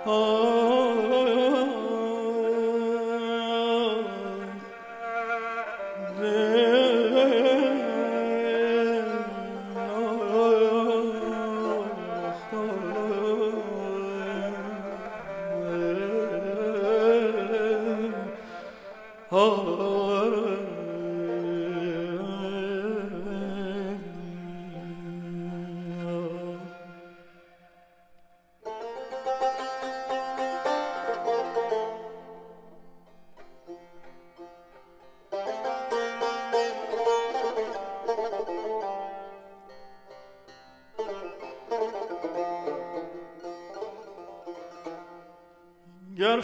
گر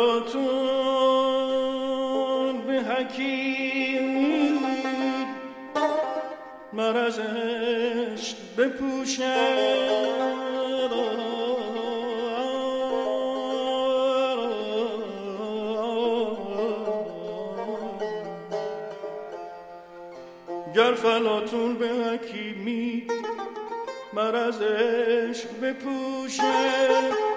فلاطون به حکیمی مرض عشق بپوشد، گر فلاطون به حکیمی مرض عشق بپوشد،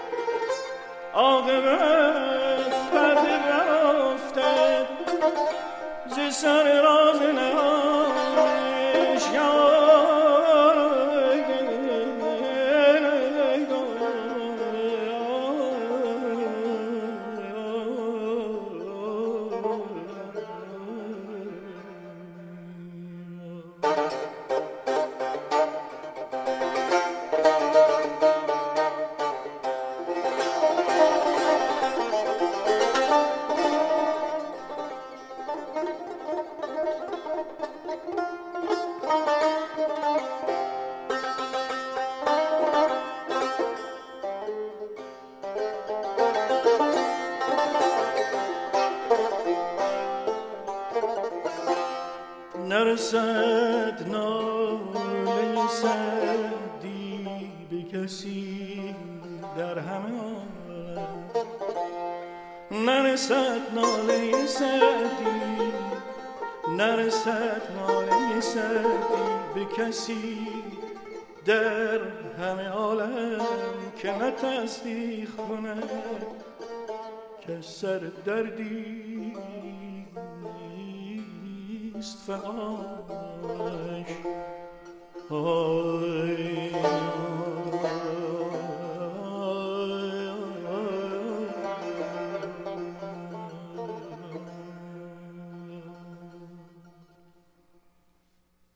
عاقبت پرده برافتد ز سر راز نهانش. نرسد ناله سعدی به کسی در همه عالم، نرسد ناله سعدی، نرسد ناله سعدی به کسی در همه عالم که نه تصدیق کند که سر دردی است فقاش.